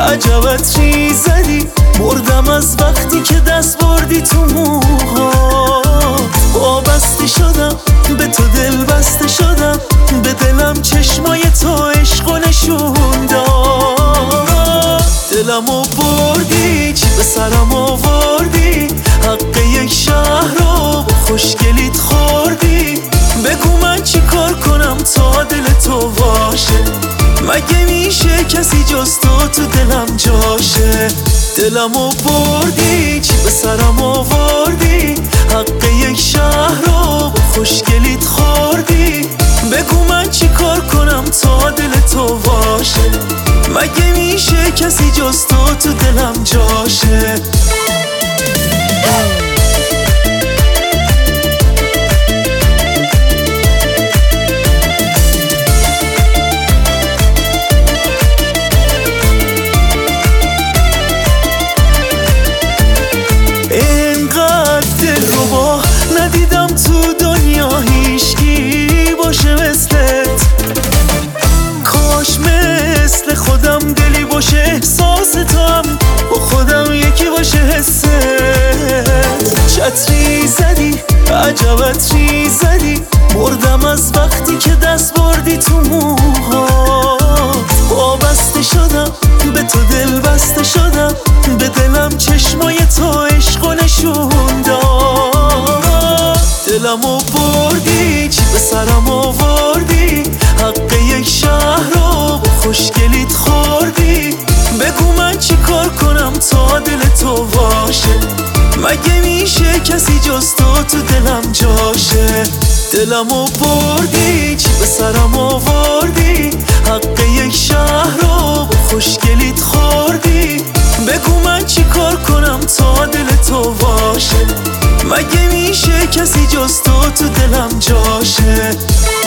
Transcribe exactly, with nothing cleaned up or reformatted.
عجبت چی زدی، مردم از وقتی که دست بردی تو موها. وابسته شدم به تو، دل بسته شدم به دلم، چشمای تو عشق و نشون داد. دلمو بردی، چی به سرم آوردی، حق یک شهر رو خوشگلیت خوردی. بگو من چی کار کنم تا دل تو باشه، مگه میشه کسی جز تو تو دلم جاشه. دلمو بردی، چی به سرم آوردی، حق یک شهر رو خوشگلیت خوردی. بگو من چی کار کنم تا دل تو باشه، مگه میشه کسی جز تو تو دلم جاشه. ندیدم تو دنیا هیچکی باشه مثلت، کاش مثل خودم دلی باشه احساس تو هم با خودم یکی باشه حست. چتری زدی، عجبت چی زدی، مردم از وقتی که دست بردی تو موها. وابسته شدم به تو، دل بسته شدم به دلم، چشمای تو عشق و نشون داد. دلمو بردی، چی به سرم آوردی، حق یک شهر رو خوشگلیت خوردی. بگو من چی کار کنم تا دل تو باشه، مگه میشه کسی جز تو تو دلم جاشه. دلمو بردی، چی به سرم آوردی، حق یک شهر رو خوشگلیت خوردی. بگو من چی کار کنم تا دل تو باشه، مگه میشه کسی جز تو تو دلم جاشه.